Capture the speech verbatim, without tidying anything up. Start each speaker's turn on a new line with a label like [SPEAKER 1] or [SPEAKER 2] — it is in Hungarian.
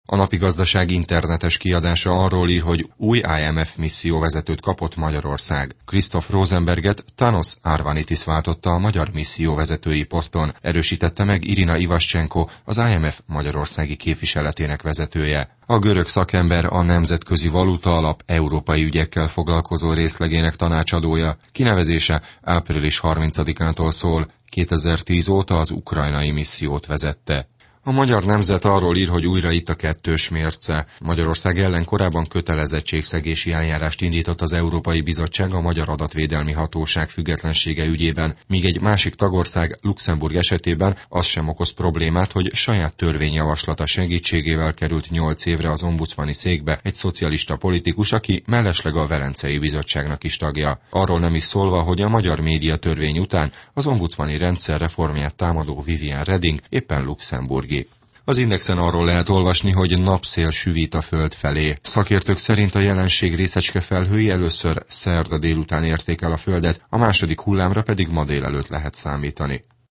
[SPEAKER 1] A Napi Gazdaság internetes kiadása arról ír, hogy új I M F misszióvezetőt kapott Magyarország. Christoph Rosenberget Thanos Arvanitis váltotta a magyar misszióvezetői poszton, erősítette meg Irina Ivaszcsenko, az I M F magyarországi képviseletének vezetője. A görög szakember a Nemzetközi Valuta Alap európai ügyekkel foglalkozó részlegének tanácsadója. Kinevezése április harmincadikától szól, kétezer-tíz óta az ukrajnai missziót vezette. A Magyar Nemzet arról ír, hogy újra itt a kettős mérce. Magyarország ellen korábban kötelezettségszegési eljárást indított az Európai Bizottság a Magyar Adatvédelmi Hatóság függetlensége ügyében, míg egy másik tagország, Luxemburg esetében az sem okoz problémát, hogy saját törvényjavaslata segítségével került nyolc évre az ombudsmani székbe egy szocialista politikus, aki mellesleg a Velencei Bizottságnak is tagja. Arról nem is szólva, hogy a magyar médiatörvény után az ombudsmani rendszer reformját támadó Viviane Reding éppen Luxemburg. Az Indexen arról lehet olvasni, hogy napszél süvít a föld felé. Szakértők szerint a jelenség részecskefelhői először szerda délután érték el a földet, a második hullámra pedig ma délelőtt lehet számítani.